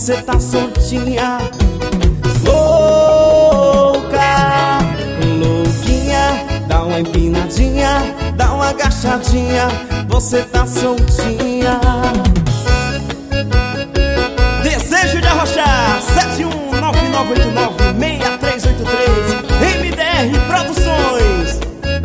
você tá soltinha. Louca, louquinha, dá uma empinadinha, dá uma agachadinha, você tá soltinha. Desejo de arrochar, 71999896383, MDR Produções.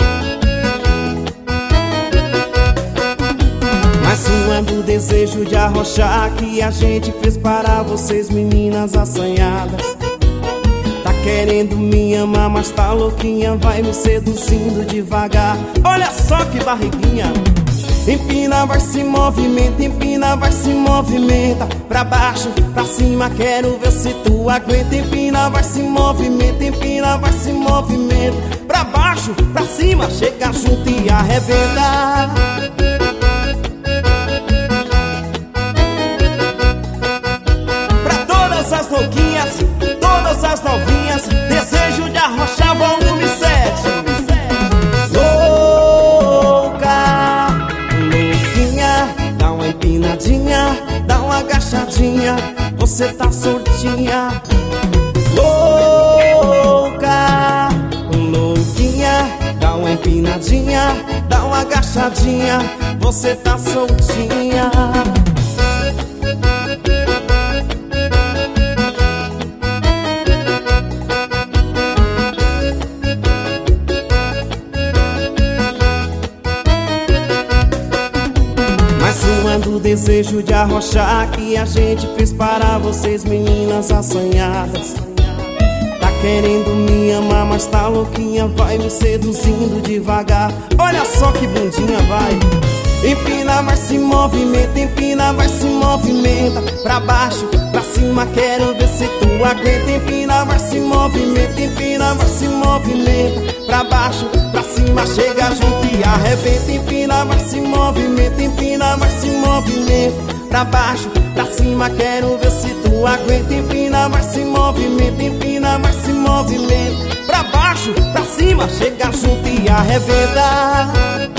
Mais uma do desejo de arrochar que a gente fez para vocês, meninas assanhadas. Tá querendo me amar, mas tá louquinha, vai me seduzindo devagar. Olha só que barriguinha. Empina, vai se movimenta, empina, vai se movimenta. Pra baixo, pra cima, quero ver se tu aguenta. Empina, vai se movimenta, empina, vai se movimenta. Pra baixo, pra cima, chega junto e arrebenta. Pra todas as louquinhas, todas as novinhas, desejo de arrochar, volume 7. Empinadinha, dá uma agachadinha, você tá soltinha. Louca, louquinha, dá uma empinadinha, dá uma agachadinha, você tá soltinha. Uma do desejo de arrochar que a gente fez para vocês, meninas assanhadas. Tá querendo me amar, mas tá louquinha, vai me seduzindo devagar. Olha só que bundinha, vai. Empina, vai se movimenta, empina, vai se movimenta. Pra baixo, pra cima, quero ver se tu aguenta. Empina, vai se movimenta, empina, vai se movimenta. Pra baixo, pra cima, chega junto e arrebenta. Empina, vai se movimenta, empina, vai se movimenta. Pra baixo, pra cima, quero ver se tu aguenta. Empina, vai se movimenta, empina, vai se movimenta. Pra baixo, pra cima, chega junto e arrebenta.